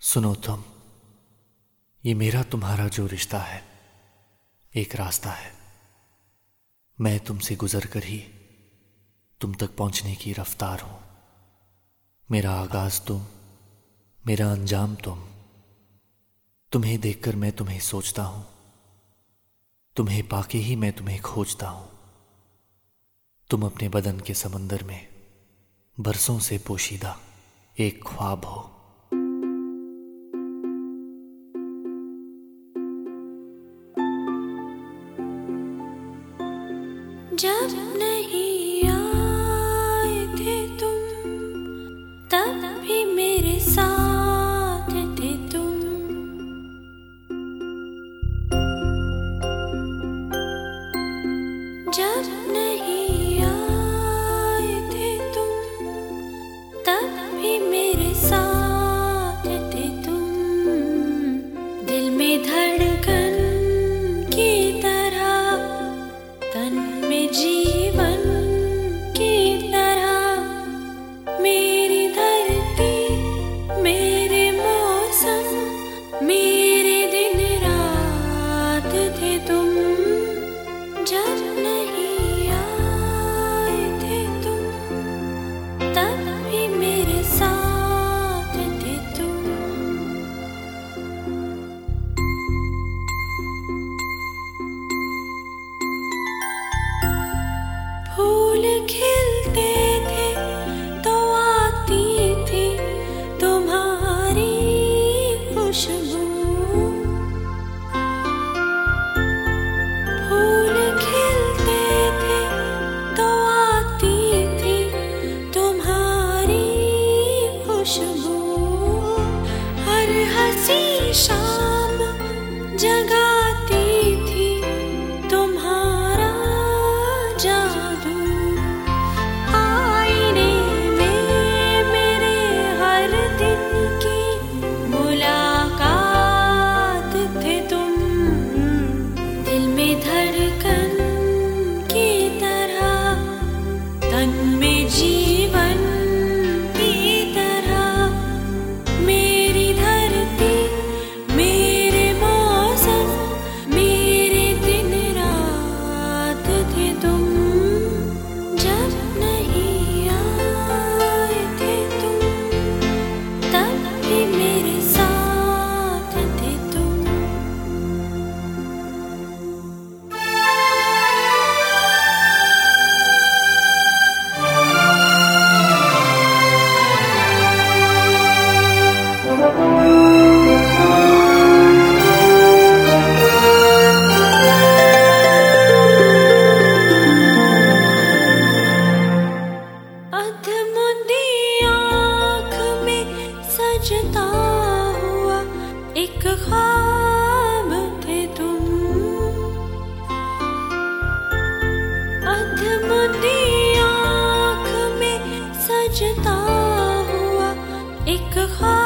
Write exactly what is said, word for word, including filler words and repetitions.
सुनो तुम, ये मेरा तुम्हारा जो रिश्ता है एक रास्ता है। मैं तुमसे गुजर कर ही तुम तक पहुंचने की रफ्तार हूं। मेरा आगाज तुम, मेरा अंजाम तुम। तुम्हें देखकर मैं तुम्हें सोचता हूं, तुम्हें पाके ही मैं तुम्हें खोजता हूं। तुम अपने बदन के समंदर में बरसों से पोशीदा एक ख्वाब हो। जब नहीं आए थे तुम, तब भी मेरे साथ थे तुम। जब नहीं आए थे तुम, तब भी मेरे साथ थे तुम। दिल में धड़कन की तरह, तन में जीवन की तरह, मेरी धरती, मेरे मौसम, मेरे दिन रात थे तुम। जब नहीं आए थे तुम, तब भी मेरे साथ थे तुम। फूल खिलते थे तो आती थी तुम्हारी खुशबू। फूल खिलते थे तो आती थी तुम्हारी खुशबू। हर हंसी शाम जगाती थी तुम्हारा जादू। आईने में मेरे हर दिन की मुलाकात थे तुम। दिल में धड़कन की तरह, तन में जीवन की तरह, मेरी धरती, मेरे मौसम, मेरे दिन रात थे तुम। जब नहीं आए थे तुम, तब भी मेरे साथ थे तुम। अधमुंदी आँख में सजता हुआ एक ख्वाब थे तुम। अधमुंदी आँख में सजता हुआ एक ख्वाब